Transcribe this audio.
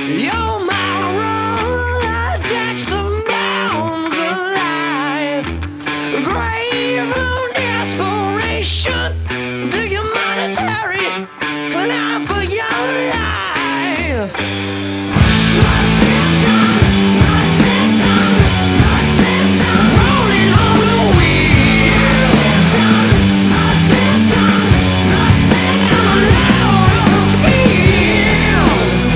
You're my Rolodex of bounds alive. Grave of desperation. Do your monetary climb for your life.